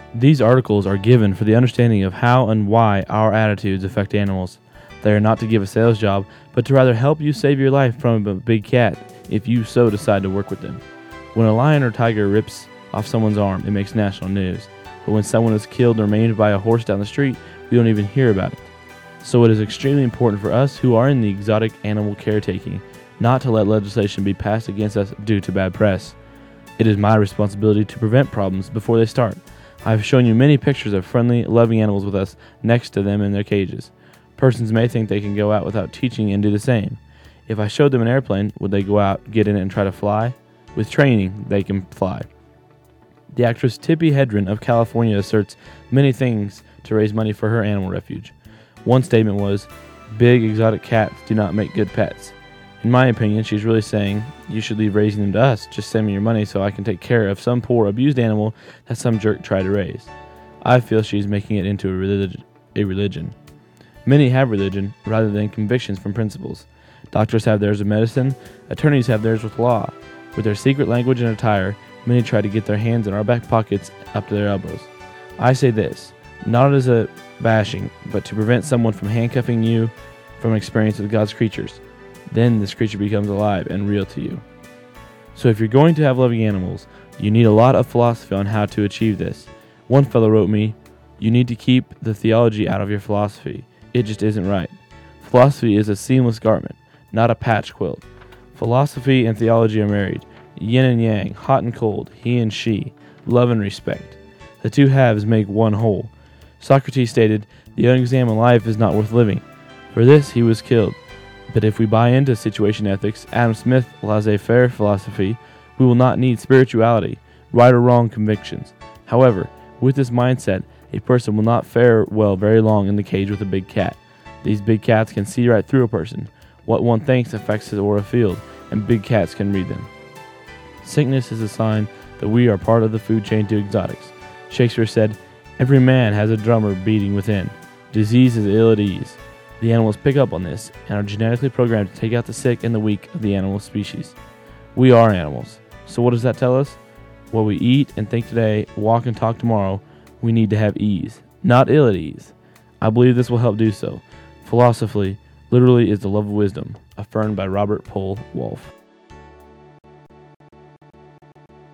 These articles are given for the understanding of how and why our attitudes affect animals. They are not to give a sales job, but to rather help you save your life from a big cat if you so decide to work with them. When a lion or tiger rips off someone's arm, it makes national news. But when someone is killed or maimed by a horse down the street, we don't even hear about it. So it is extremely important for us who are in the exotic animal caretaking not to let legislation be passed against us due to bad press. It is my responsibility to prevent problems before they start. I have shown you many pictures of friendly, loving animals with us next to them in their cages. Persons may think they can go out without teaching and do the same. If I showed them an airplane, would they go out, get in it, and try to fly? With training, they can fly. The actress Tippi Hedren of California asserts many things to raise money for her animal refuge. One statement was, "Big exotic cats do not make good pets." In my opinion, she's really saying, you should leave raising them to us. Just send me your money so I can take care of some poor abused animal that some jerk tried to raise. I feel she's making it into a religion. Many have religion rather than convictions from principles. Doctors have theirs with medicine. Attorneys have theirs with law. With their secret language and attire, many try to get their hands in our back pockets up to their elbows. I say this, not as a bashing, but to prevent someone from handcuffing you from experience with God's creatures. Then this creature becomes alive and real to you. So if you're going to have loving animals, you need a lot of philosophy on how to achieve this. One fellow wrote me, "You need to keep the theology out of your philosophy. It just isn't right. Philosophy is a seamless garment, not a patch quilt. Philosophy and theology are married, yin and yang, hot and cold, he and she, love and respect. The two halves make one whole." Socrates stated, "The unexamined life is not worth living." For this he was killed. But if we buy into situation ethics, Adam Smith laissez-faire philosophy, we will not need spirituality, right or wrong convictions. However, with this mindset, a person will not fare well very long in the cage with a big cat. These big cats can see right through a person. What one thinks affects his aura field, and big cats can read them. Sickness is a sign that we are part of the food chain to exotics. Shakespeare said, "Every man has a drummer beating within. Disease is ill at ease." The animals pick up on this and are genetically programmed to take out the sick and the weak of the animal species. We are animals. So what does that tell us? What we eat and think today, walk and talk tomorrow, we need to have ease, not ill at ease. I believe this will help do so. Philosophy literally is the love of wisdom, affirmed by Robert Pohl Wolfe.